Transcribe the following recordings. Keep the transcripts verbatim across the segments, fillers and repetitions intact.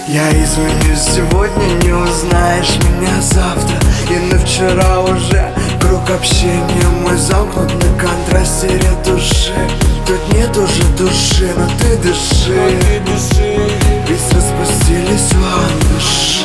Я изменюсь сегодня, не узнаешь меня завтра. И на вчера уже круг общения мой замкнут на контрасте ретуши. Тут нет уже души, но ты дыши, ведь распустились ландыши.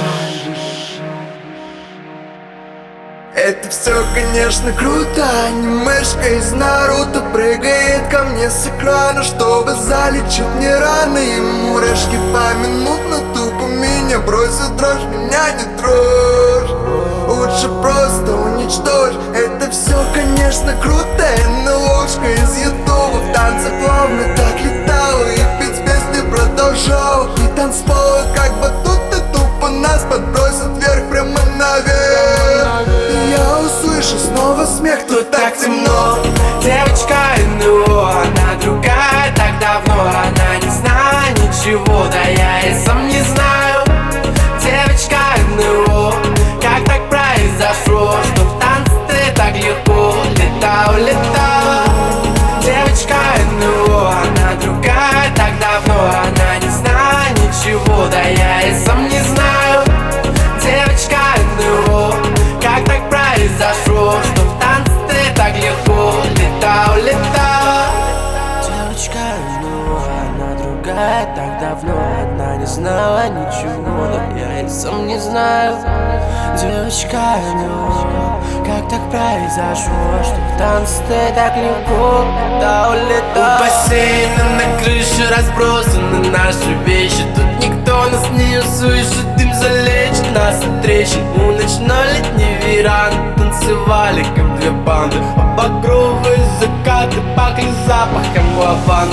Это все, конечно, круто. Анимешка из Наруто прыгает ко мне с экрана, чтобы залечить мне раны. И мурашки поминутно тупо меня бросят дрожь, меня не трожь. Лучше просто уничтожь. Это все, конечно, круто. НЛОшка из ютуба в танце плавно так летала и петь песни продолжала. И танцпола как батуты тупо нас подбросят вверх прямо наверх. Я услышу снова смех, тут так темно. Девочка НЛО, она другая так давно. Она не знает ничего, да я и сам не знаю. Девочка НЛО, как так произошло, что в танце ты так легко летала, летала. Девочка НЛО, она другая так давно. Она не знает ничего, да я и сам не знаю. Девочка НЛО, как так произошло, что в танце ты так легко летала, летала. Девочка НЛО, она другая так давно. Она не знала ничего, да я и сам не знаю. Девочка НЛО, как так произошло, что в танце ты так легко летала, летала. У бассейна на крыше разбросаны наши вещи. Тут никто нас не услышит, дым залечит нас от трещин. У ночной летней веранды танцевали как две банды, а багровые закаты пахли запахом лаванды.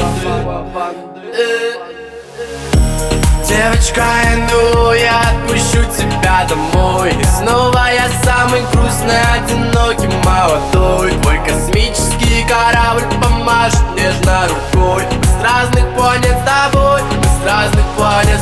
Девочка НЛО, я отпущу тебя домой. И снова я самый грустный, одинокий, молодой. Твой космический корабль помашет нежно рукой. Мы с разных планет с тобой, мы с разных планет